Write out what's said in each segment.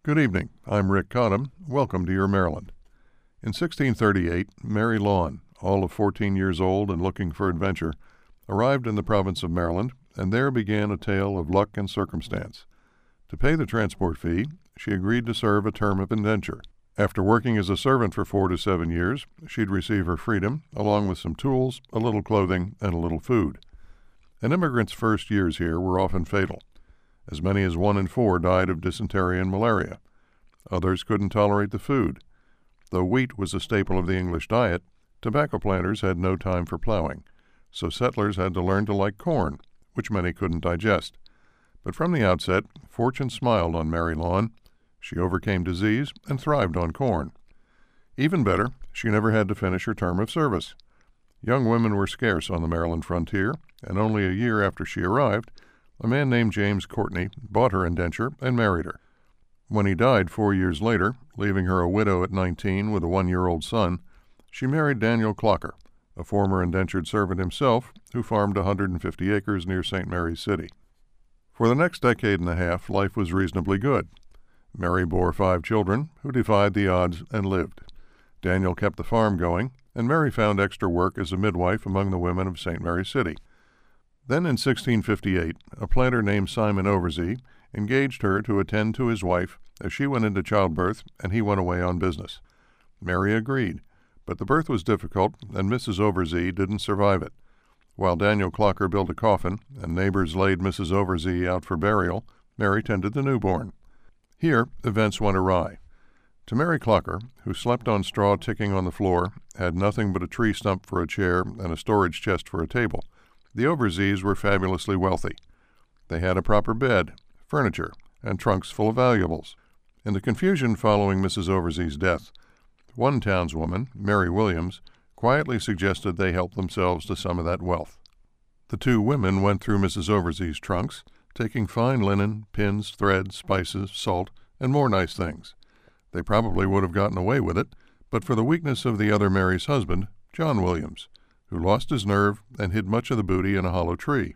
Good evening. I'm Rick Cottam. Welcome to Your Maryland. In 1638, Mary Lawn, all of 14 years old and looking for adventure, arrived in the province of Maryland, and there began a tale of luck and circumstance. To pay the transport fee, she agreed to serve a term of indenture. After working as a servant for 4 to 7 years, she'd receive her freedom, along with some tools, a little clothing, and a little food. An immigrant's first years here were often fatal. As many as 1 in 4 died of dysentery and malaria. Others couldn't tolerate the food. Though wheat was a staple of the English diet, tobacco planters had no time for plowing, so settlers had to learn to like corn, which many couldn't digest. But from the outset, fortune smiled on Mary Lawn. She overcame disease and thrived on corn. Even better, she never had to finish her term of service. Young women were scarce on the Maryland frontier, and only a year after she arrived, a man named James Courtney bought her indenture and married her. When he died 4 years later, leaving her a widow at 19 with a 1-year-old son, she married Daniel Clocker, a former indentured servant himself who farmed 150 acres near St. Mary's City. For the next decade and a half, life was reasonably good. Mary bore 5 children who defied the odds and lived. Daniel kept the farm going, and Mary found extra work as a midwife among the women of St. Mary's City. Then in 1658, a planter named Simon Oversee engaged her to attend to his wife as she went into childbirth and he went away on business. Mary agreed, but the birth was difficult and Mrs. Oversee didn't survive it. While Daniel Clocker built a coffin and neighbors laid Mrs. Oversee out for burial, Mary tended the newborn. Here, events went awry. To Mary Clocker, who slept on straw ticking on the floor, had nothing but a tree stump for a chair and a storage chest for a table, the Oversees were fabulously wealthy. They had a proper bed, furniture, and trunks full of valuables. In the confusion following Mrs. Oversee's death, one townswoman, Mary Williams, quietly suggested they help themselves to some of that wealth. The 2 women went through Mrs. Oversee's trunks, taking fine linen, pins, thread, spices, salt, and more nice things. They probably would have gotten away with it, but for the weakness of the other Mary's husband, John Williams, who lost his nerve and hid much of the booty in a hollow tree.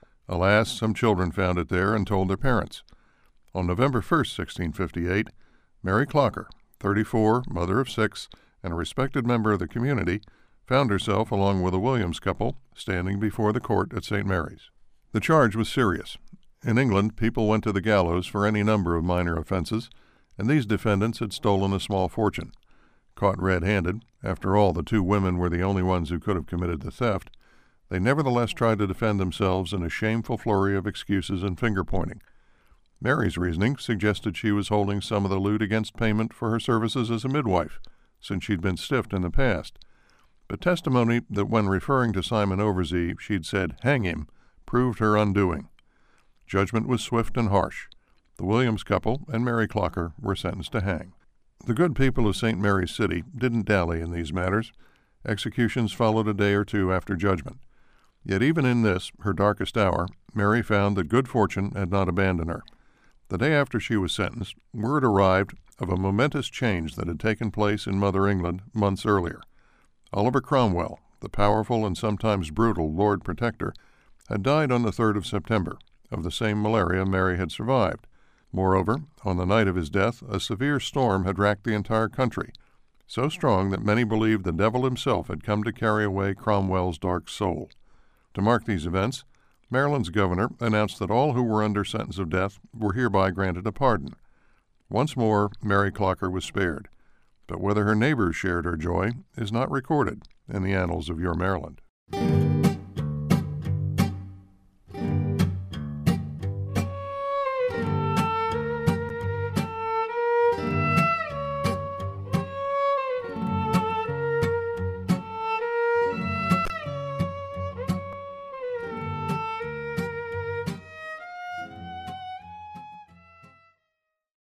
Alas, some children found it there and told their parents. On November 1st, 1658, Mary Clocker, 34, mother of 6, and a respected member of the community, found herself, along with a Williams couple, standing before the court at St. Mary's. The charge was serious. In England, people went to the gallows for any number of minor offenses, and these defendants had stolen a small fortune. Caught red-handed, after all, the 2 women were the only ones who could have committed the theft, they nevertheless tried to defend themselves in a shameful flurry of excuses and finger-pointing. Mary's reasoning suggested she was holding some of the loot against payment for her services as a midwife, since she'd been stiffed in the past. But testimony that when referring to Simon Oversee she'd said, "hang him," proved her undoing. Judgment was swift and harsh. The Williams couple and Mary Clocker were sentenced to hang. The good people of St. Mary's City didn't dally in these matters. Executions followed a day or 2 after judgment. Yet even in this, her darkest hour, Mary found that good fortune had not abandoned her. The day after she was sentenced, word arrived of a momentous change that had taken place in Mother England months earlier. Oliver Cromwell, the powerful and sometimes brutal Lord Protector, had died on the 3rd of September, of the same malaria Mary had survived. Moreover, on the night of his death, a severe storm had racked the entire country, so strong that many believed the devil himself had come to carry away Cromwell's dark soul. To mark these events, Maryland's governor announced that all who were under sentence of death were hereby granted a pardon. Once more, Mary Clocker was spared, but whether her neighbors shared her joy is not recorded in the annals of Your Maryland.